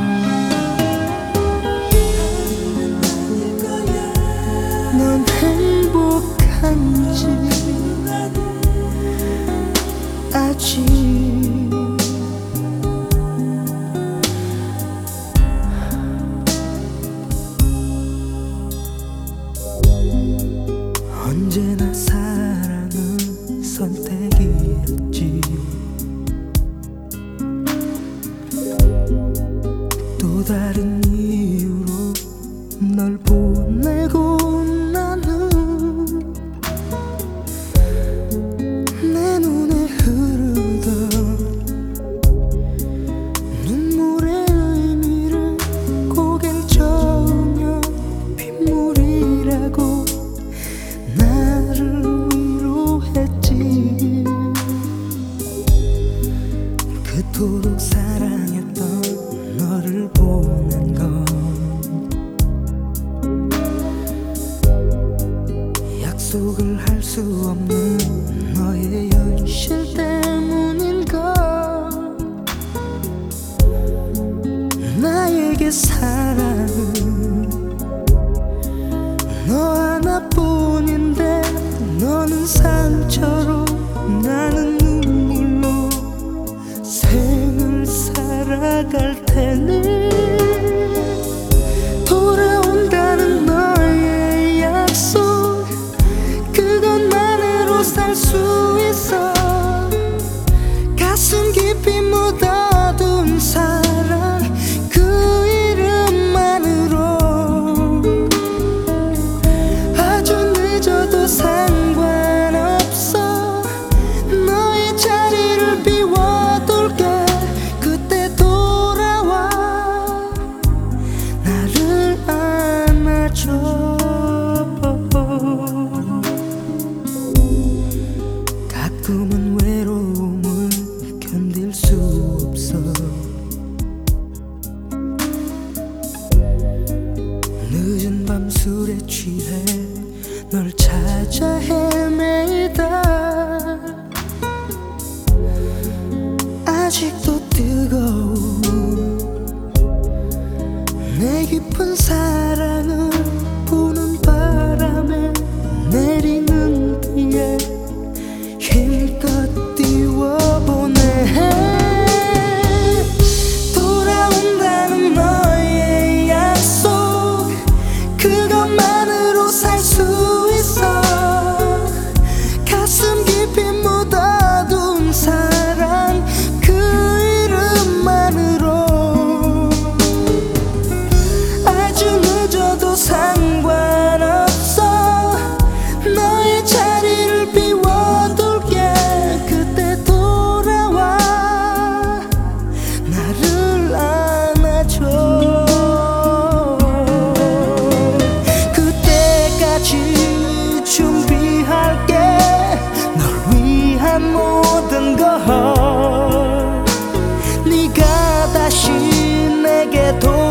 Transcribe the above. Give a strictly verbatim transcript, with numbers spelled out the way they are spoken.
넌 행복한지 아직 언제나 사랑은 선택이었지. 또 다른 이유로 널 보내고 나는 내 눈에 흐르던 눈물의 의미를 고개를 저으며 빗물이라고 나를 위로했지. 그토록 사랑했던 너를 보낸 건 약속을 할 수 없는 너의 현실 때문인걸. 나에게 사랑은 너 하나뿐인데 너는 상처로 나는 눈물로 생을 살아갈 테니 돌아온다는 너의 약속 그것만으로 살 수 있어. 가슴 깊이 묻어둔 사랑 그 이름만으로 아주 늦어도 상관없어. 너의 자리를 비워둘게. 그때 돌아와 나를 안아줘. 가끔은 외로움을 견딜 수 없어. 늦은 밤 술에 취해 널 찾아 헤매이다. 아직도 뜨거운 내 깊은 사랑을 부는 바람에 내리는 비에 힘껏 띄워보내. 돌아온다는 너의 약속 그것만으로 살 수 있어. 가슴 깊이 묻어둔 사랑 그 이름만으로 아주 늦어도 상관없어. 너의 자리를 비워둘게. 그때 돌아와 나를 안아줘. 그때까지 준비할게. 널 위한 모든 걸. 네가 다시 내게 돌아와